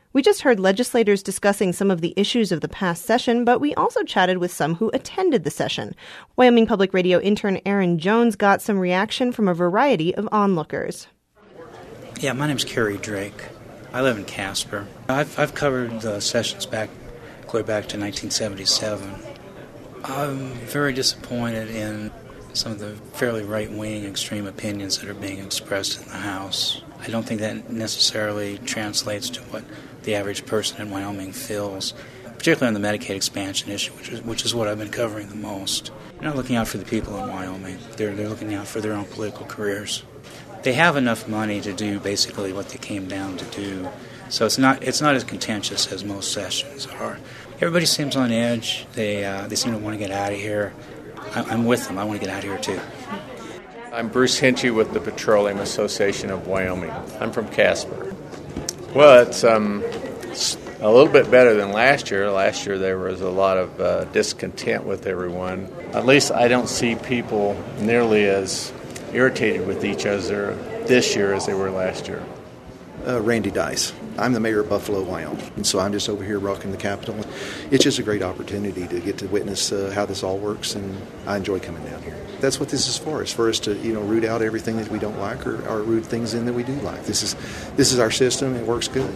We just heard legislators discussing some of the issues of the past session, but we also chatted with some who attended the session. Wyoming Public Radio intern Aaron Jones got some reaction from a variety of onlookers. Yeah, my name's Kerry Drake. I live in Casper. I've covered the sessions clear back to 1977. I'm very disappointed in some of the fairly right-wing extreme opinions that are being expressed in the House. I don't think that necessarily translates to what the average person in Wyoming feels, particularly on the Medicaid expansion issue, which is what I've been covering the most. They're not looking out for the people in Wyoming. They're looking out for their own political careers. They have enough money to do basically what they came down to do, so it's not as contentious as most sessions are. Everybody seems on edge. They seem to want to get out of here. I'm with them. I want to get out of here too. I'm Bruce Hinchy with the Petroleum Association of Wyoming. I'm from Casper. Well, it's a little bit better than last year. Last year there was a lot of discontent with everyone. At least I don't see people nearly as irritated with each other this year as they were last year. Randy Dice. I'm the mayor of Buffalo, Wyoming, and so I'm just over here rocking the Capitol. It's just a great opportunity to get to witness how this all works, and I enjoy coming down here. That's what this is for. It's for us to, root out everything that we don't like or root things in that we do like. This is our system. It works good.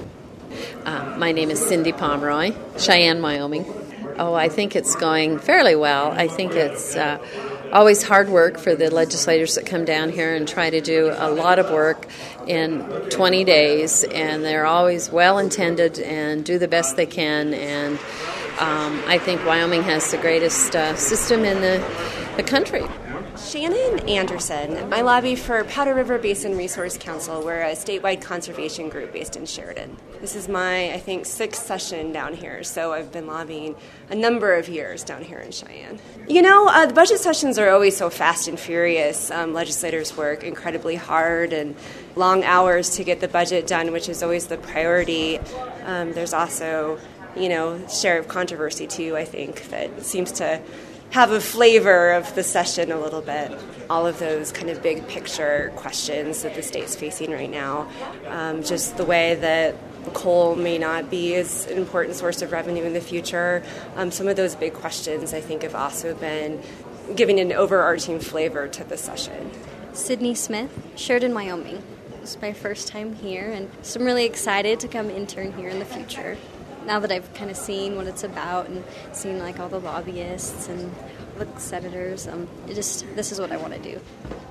My name is Cindy Pomeroy, Cheyenne, Wyoming. Oh, I think it's going fairly well. I think it's always hard work for the legislators that come down here and try to do a lot of work in 20 days, and they're always well-intended and do the best they can, and I think Wyoming has the greatest system in the country. Shannon Anderson. I lobby for Powder River Basin Resource Council. We're a statewide conservation group based in Sheridan. This is my, I think, 6th session down here, so I've been lobbying a number of years down here in Cheyenne. The budget sessions are always so fast and furious. Legislators work incredibly hard and long hours to get the budget done, which is always the priority. There's also, share of controversy, too, I think, that seems to have a flavor of the session a little bit. All of those kind of big picture questions that the state's facing right now, just the way that coal may not be as an important source of revenue in the future. Some of those big questions, I think, have also been giving an overarching flavor to the session. Sydney Smith, Sheridan, Wyoming. It's my first time here, and so I'm really excited to come intern here in the future. Now that I've kind of seen what it's about and seen all the lobbyists and the senators, this is what I want to do.